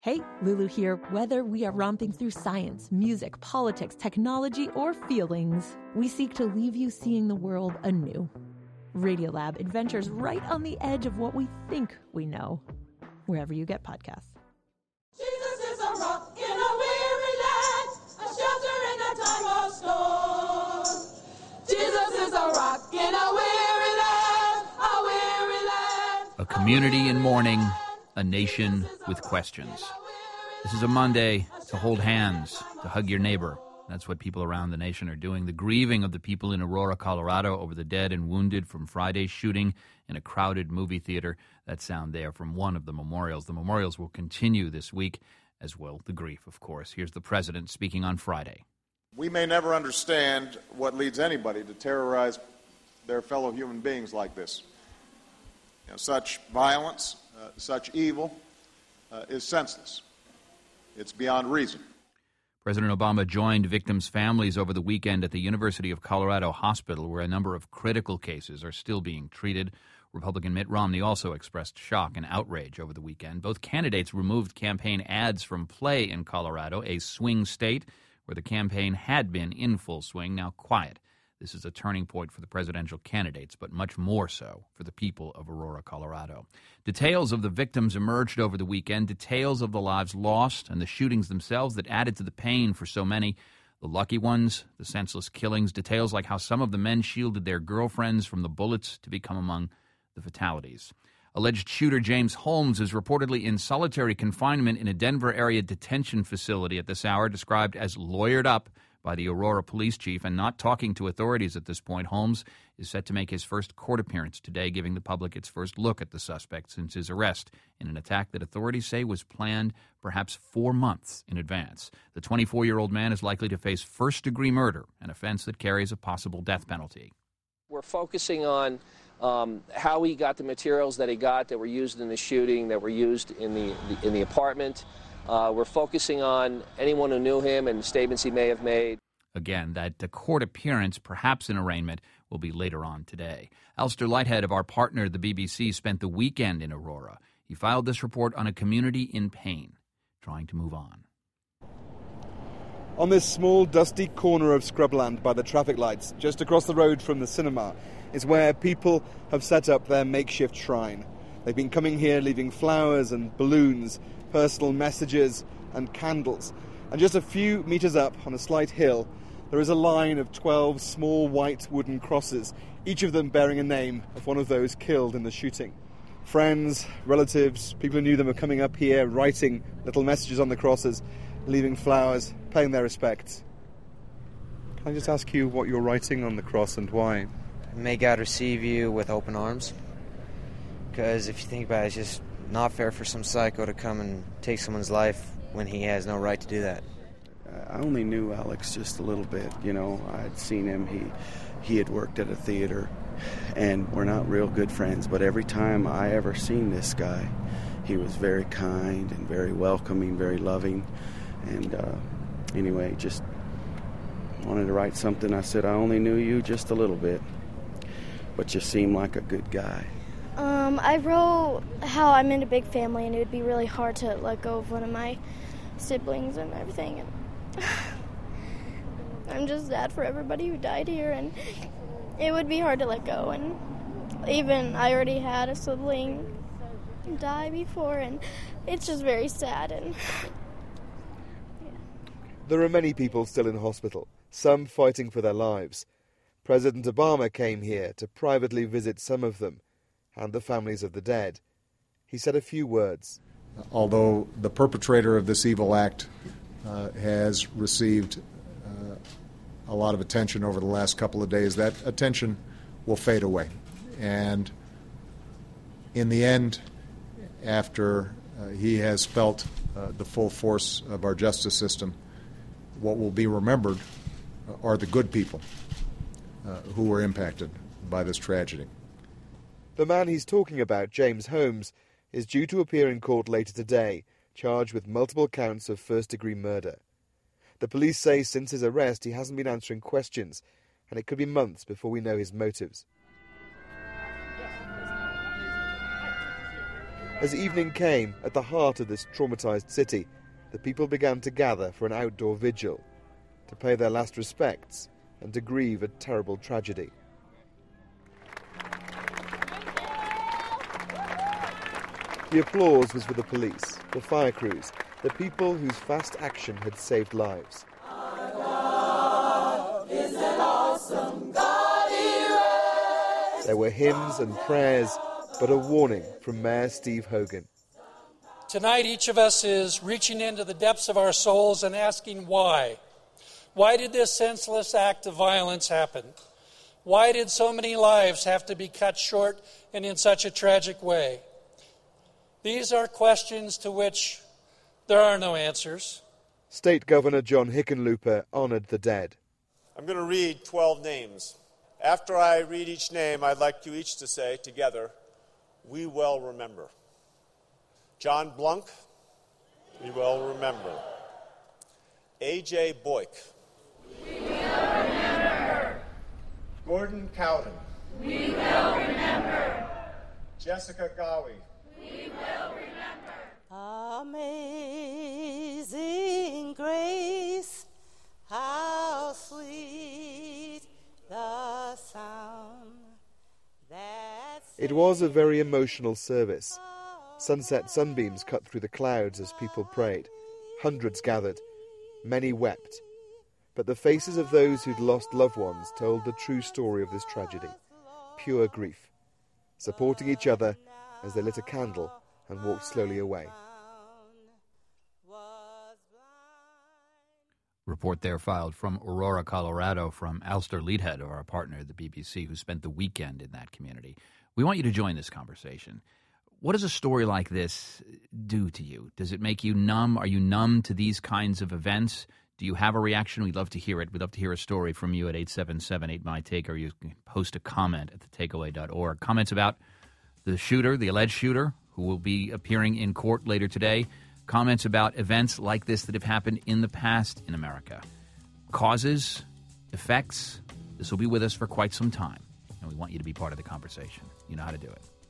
Hey, Lulu here. Whether we are romping through science, music, politics, technology, or feelings, we seek to leave you seeing the world anew. Radiolab adventures right on the edge of what we think we know, wherever you get podcasts. Jesus is a rock in a weary land, a shelter in a time of storm. Jesus is a rock in a weary land, a weary land. A community in mourning, a nation with questions. This is a Monday to hold hands, to hug your neighbor. That's what people around the nation are doing. The grieving of the people in Aurora, Colorado over the dead and wounded from Friday's shooting in a crowded movie theater. That sound there from one of the memorials. The memorials will continue this week, as will the grief, of course. Here's the president speaking on Friday. We may never understand what leads anybody to terrorize their fellow human beings like this. Such violence, such evil is senseless. It's beyond reason. President Obama joined victims' families over the weekend at the University of Colorado Hospital, where a number of critical cases are still being treated. Republican Mitt Romney also expressed shock and outrage over the weekend. Both candidates removed campaign ads from play in Colorado, a swing state where the campaign had been in full swing, now quiet. This is a turning point for the presidential candidates, but much more so for the people of Aurora, Colorado. Details of the victims emerged over the weekend, details of the lives lost and the shootings themselves that added to the pain for so many. The lucky ones, the senseless killings, details like how some of the men shielded their girlfriends from the bullets to become among the fatalities. Alleged shooter James Holmes is reportedly in solitary confinement in a Denver area detention facility at this hour, described as lawyered up by the Aurora police chief and not talking to authorities at this point. Holmes is set to make his first court appearance today, giving the public its first look at the suspect since his arrest in an attack that authorities say was planned perhaps 4 months in advance. The 24-year-old man is likely to face first-degree murder, an offense that carries a possible death penalty. We're focusing on how he got the materials that he got that were used in the shooting, that were used in the apartment. We're focusing on anyone who knew him and statements he may have made. Again, that court appearance, perhaps an arraignment, will be later on today. Alistair Lighthead of our partner, the BBC, spent the weekend in Aurora. He filed this report on a community in pain, trying to move on. On this small, dusty corner of scrubland by the traffic lights, just across the road from the cinema, is where people have set up their makeshift shrine. They've been coming here leaving flowers and balloons, personal messages and candles. And just a few metres up on a slight hill, there is a line of 12 small white wooden crosses, each of them bearing a name of one of those killed in the shooting. Friends, relatives, people who knew them are coming up here, writing little messages on the crosses, leaving flowers, paying their respects. Can I just ask you what you're writing on the cross and why? May God receive you with open arms. Because if you think about it, it's just not fair for some psycho to come and take someone's life when he has no right to do that. I only knew Alex just a little bit, I'd seen him. He had worked at a theater, and we're not real good friends, but every time I ever seen this guy, he was very kind and very welcoming, very loving, and anyway, just wanted to write something. I said, I only knew you just a little bit, but you seem like a good guy. I wrote how I'm in a big family and it would be really hard to let go of one of my siblings and everything. And I'm just sad for everybody who died here, and it would be hard to let go. And even I already had a sibling die before, and it's just very sad. And yeah. There are many people still in hospital, some fighting for their lives. President Obama came here to privately visit some of them and the families of the dead. He said a few words. Although the perpetrator of this evil act has received a lot of attention over the last couple of days, that attention will fade away. And in the end, after he has felt the full force of our justice system, what will be remembered are the good people who were impacted by this tragedy. The man he's talking about, James Holmes, is due to appear in court later today, charged with multiple counts of first-degree murder. The police say since his arrest he hasn't been answering questions, and it could be months before we know his motives. As evening came, at the heart of this traumatized city, the people began to gather for an outdoor vigil, to pay their last respects and to grieve a terrible tragedy. The applause was for the police, the fire crews, the people whose fast action had saved lives. Our God is an awesome God, he reigns. There were hymns and prayers, but a warning from Mayor Steve Hogan. Tonight, each of us is reaching into the depths of our souls and asking why. Why did this senseless act of violence happen? Why did so many lives have to be cut short and in such a tragic way? These are questions to which there are no answers. State Governor John Hickenlooper honoured the dead. I'm going to read 12 names. After I read each name, I'd like you each to say together, "We will remember." John Blunk, we will remember. A.J. Boyk. We will remember. Gordon Cowden. We will remember. Jessica Gowie. We will remember. Amazing grace, how sweet the sound that... It was a very emotional service. Sunset sunbeams cut through the clouds as people prayed. Hundreds gathered. Many wept. But the faces of those who'd lost loved ones told the true story of this tragedy. Pure grief. Supporting each other as they lit a candle and walked slowly away. Report there filed from Aurora, Colorado, from Alistair Leadhead, our partner at the BBC, who spent the weekend in that community. We want you to join this conversation. What does a story like this do to you? Does it make you numb? Are you numb to these kinds of events? Do you have a reaction? We'd love to hear it. We'd love to hear a story from you at 877-8MY-TAKE, or you can post a comment at thetakeaway.org. Comments about the shooter, the alleged shooter, who will be appearing in court later today. Comments about events like this that have happened in the past in America. Causes, effects. This will be with us for quite some time, and we want you to be part of the conversation. You know how to do it.